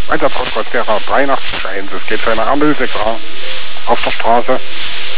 Einsatzprotokoll Sierra 83.1, es geht für eine Ampel, Sektor auf der Straße.